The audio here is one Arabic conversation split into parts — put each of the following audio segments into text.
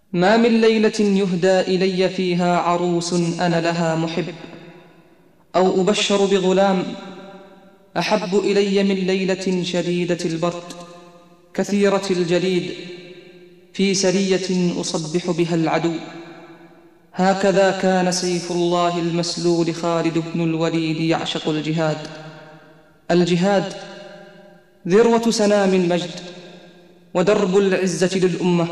ما من ليلة يهدى إلي فيها عروس أنا لها محب، أو أبشر بغلام أحب إلي من ليلة شديدة البرد كثيرة الجليد في سرية أصبح بها العدو. هكذا كان سيف الله المسلول خالد بن الوليد يعشق الجهاد. الجهاد ذروة سنام المجد ودرب العزة للأمة،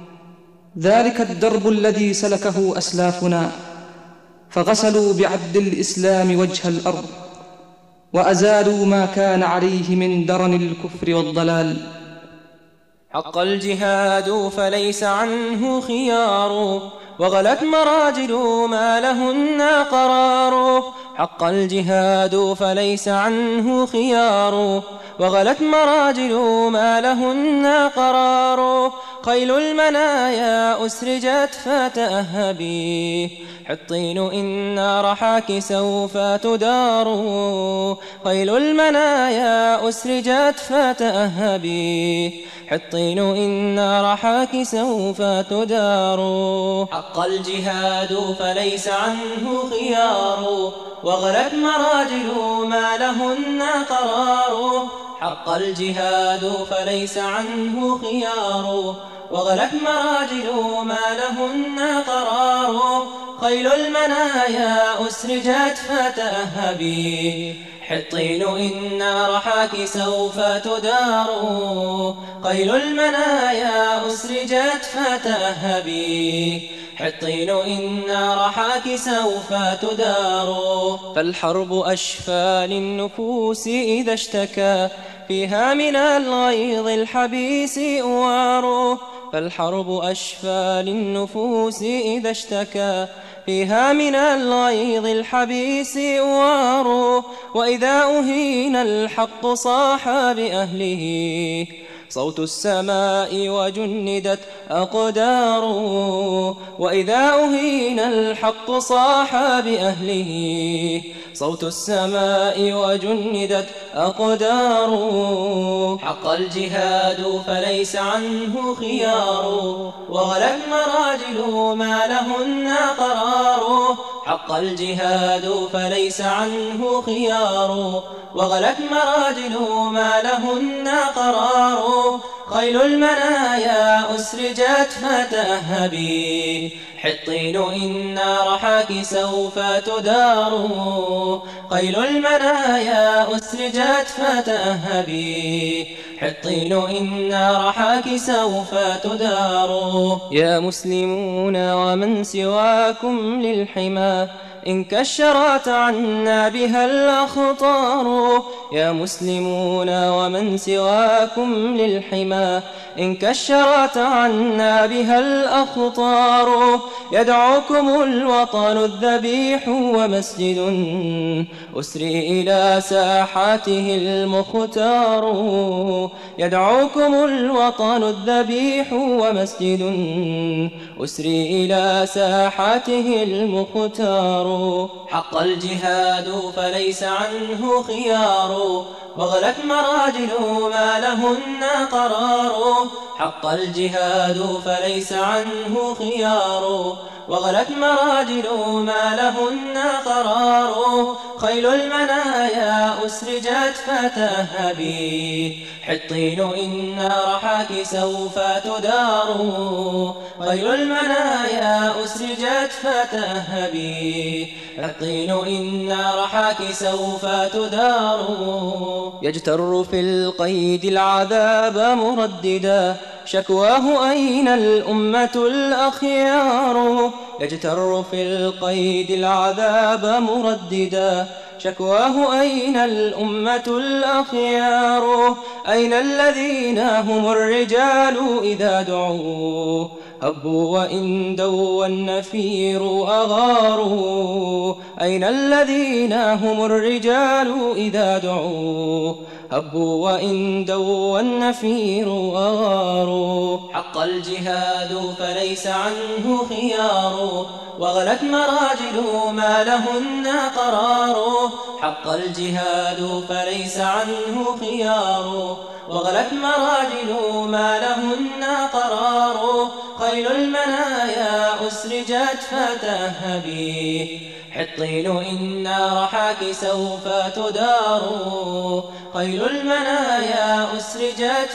ذلك الدرب الذي سلكه أسلافنا، فغسلوا بعبد الإسلام وجه الأرض وأزالوا ما كان عليه من درن الكفر والضلال. حق الجهاد فليس عنه خيار، وغلت مراجل ما لهن قرار. حق الجهاد فليس عنه خيار، وغلت مراجل ما لهن قرار. خيل المنايا أسرجت فتأهبي، حطين إن رحاك سوف تدار. خيل المنايا أسرجت فتأهبي، حطين إن رحاك سوف تدار. حق الجهاد فليس عنه خيار، وغلت مراجل ما لهن قرار. حق الجهاد فليس عنه خيار، وغلت مراجل ما لهن قرار. خيل المنايا أسرجت فتأهبي، حطين إن رحاك سوف تدار. خيل المنايا أسرجت فتأهبي، حطين إن رحاك سوف تدار. فالحرب أشفى للنفوس إذا اشتكى فيها من الغيظ الحبيس أوار. فالحرب أشفى للنفوس إذا اشتكى فيها من الغيظ الحبيس أوار. وإذا أهين الحق صاح بأهله صوت السماء وجندت أقدار. وإذا أهين الحق صاح بأهله صوت السماء وجندت أقدار. حق الجهاد فليس عنه خيار، وغلت مراجل ما لهن قرار. حق الجهاد فليس عنه خيار، وغلت مراجل ما لهن قرار. خيل المنايا أسرجت فتأهبي، حطين إن رحاك سوف تدار. خيل المنايا أسرجت فتأهبي، حطين إن رحاك سوف تدار. يا مسلمون ومن سواكم للحمى إن كشرت عنا بها الأخطار. يا مسلمون ومن سواكم للحمى إن كشرت عنا بها الأخطار. يدعوكم الوطن الذبيح ومسجد أسري إلى ساحاته المختار. يدعوكم الوطن الذبيح ومسجد أسري إلى ساحاته المختار. حق الجهاد فليس عنه خيار، وغلت مراجل ما لهن قرار. حق الجهاد فليس عنه خيار، وغلت مراجل ما لهن قرار. خيل المنايا أسرجت فتأهبي، حطين إن رحاك سوف تدار. خيل المنايا أسرجت فتأهبي، حطين إن رحاك سوف تدار. يجتر في القيد العذاب مرددا شكواه أين الأمة الأخيار. يجتر في القيد العذاب مرددا شكواه أين الأمة الأخيار. أين الذين هم الرجال إذا دعوا هبوا وإن دوا النفير أغاروا. أين الذين هم الرجال إذا دعوا هبوا وإن دوا النفير أغاروا. حق الجهاد فليس عنه خيار، وغلت مراجل ما لهن قرار. حق الجهاد فليس عنه خيار، وغلت مراجل ما لهن قرار. خيل المنايا أسرجت فتهبي، حطين إن رحاك سوف تدار. خيل المنايا أسرجت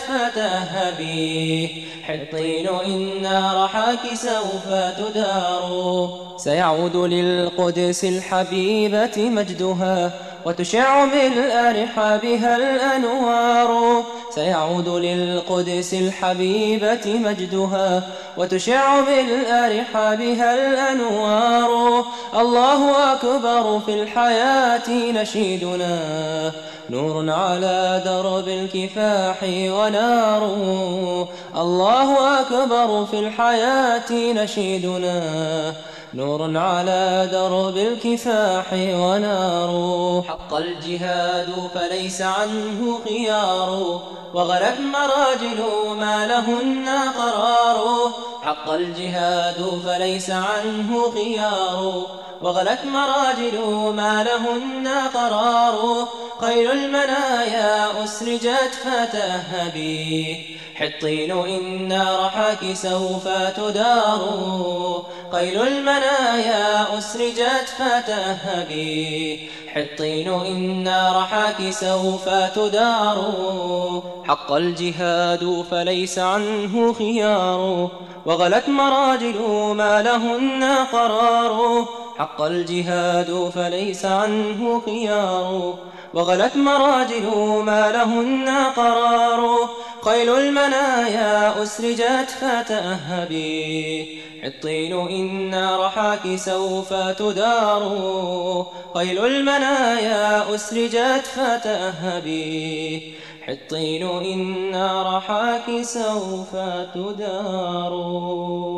فتهبي، حطين إن رحاك سوف تدار. سيعود للقدس الحبيبة مجدها، وتشع ملء رحابها الأنوار. سيعود للقدس الحبيبة مجدها، وتشع ملء رحابها الأنوار. الله أكبر في الحياة نشيدنا، نور على درب الكفاح ونار. الله أكبر في الحياة نشيدنا، نور على درب الكفاح ونار. حق الجهاد فليس عنه خيار، وغلت مراجل ما لهن قرار. حق الجهاد فليس عنه خيار، وغلت مراجل ما لهن قرار. خيل المنايا أسرجت فتهبي، حطين إن رحاك سوف تدار. خيل المنايا أسرجت فتهبي، حطين إن رحاك سوف تدار. حق الجهاد فليس عنه خيار، وغلت مراجل ما لهن قرار. حق الجهاد فليس عنه خيار، وغلت مراجل ما لهن قرار. خيل المنايا أسرجت فتهبي، حطين إن رحاك سوف تدار. خيل المنايا أسرجت فتهبي، حطين إن رحاك سوف تدار.